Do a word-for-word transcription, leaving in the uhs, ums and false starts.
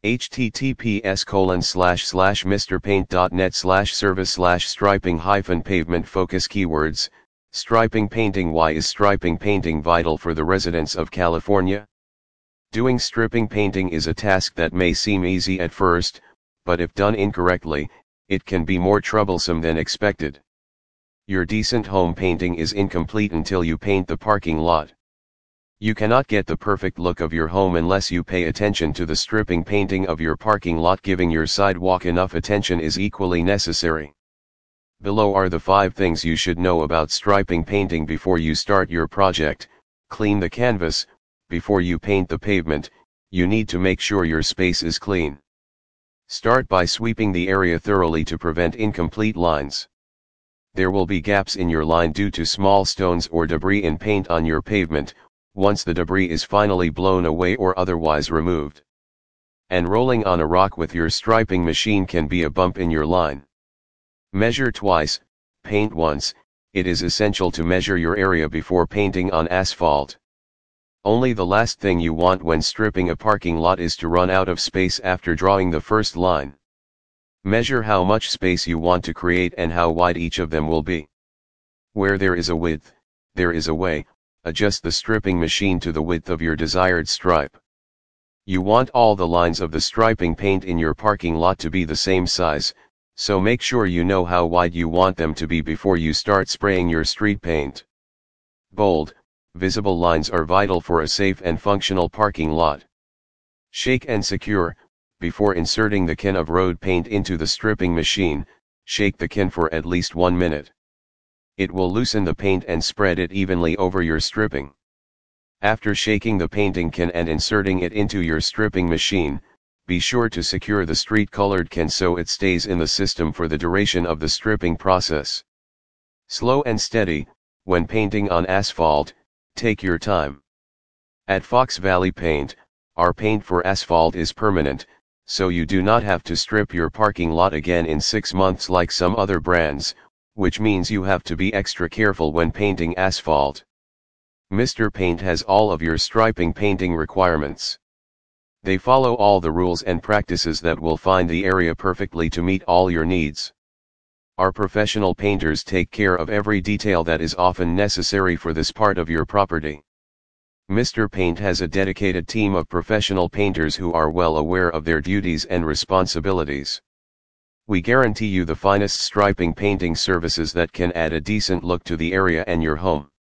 https colon slash slash mrpaint.net slash service slash striping hyphen pavement focus keywords. Striping painting. Why is striping painting vital for the residents of California? Doing striping painting is a task that may seem easy at first, but if done incorrectly, it can be more troublesome than expected. Your decent home painting is incomplete until you paint the parking lot. You cannot get the perfect look of your home unless you pay attention to the striping painting of your parking lot. Giving your sidewalk enough attention is equally necessary. Below are the five things you should know about striping painting before you start your project. Clean the canvas. Before you paint the pavement, you need to make sure your space is clean. Start by sweeping the area thoroughly to prevent incomplete lines. There will be gaps in your line due to small stones or debris in paint on your pavement. Once the debris is finally blown away or otherwise removed, and rolling on a rock with your striping machine can be a bump in your line. Measure twice, paint once. It is essential to measure your area before painting on asphalt. Only the last thing you want when stripping a parking lot is to run out of space after drawing the first line. Measure how much space you want to create and how wide each of them will be. Where there is a width, there is a way. Adjust the stripping machine to the width of your desired stripe. You want all the lines of the striping paint in your parking lot to be the same size, so make sure you know how wide you want them to be before you start spraying your street paint. Bold, visible lines are vital for a safe and functional parking lot. Shake and secure. Before inserting the can of road paint into the stripping machine, shake the can for at least one minute. It will loosen the paint and spread it evenly over your stripping. After shaking the painting can and inserting it into your stripping machine, be sure to secure the street colored can so it stays in the system for the duration of the stripping process. Slow and steady. When painting on asphalt, take your time. At Fox Valley Paint, our paint for asphalt is permanent, so you do not have to strip your parking lot again in six months like some other brands, which means you have to be extra careful when painting asphalt. Mister Paint has all of your striping painting requirements. They follow all the rules and practices that will find the area perfectly to meet all your needs. Our professional painters take care of every detail that is often necessary for this part of your property. Mister Paint has a dedicated team of professional painters who are well aware of their duties and responsibilities. We guarantee you the finest striping painting services that can add a decent look to the area and your home.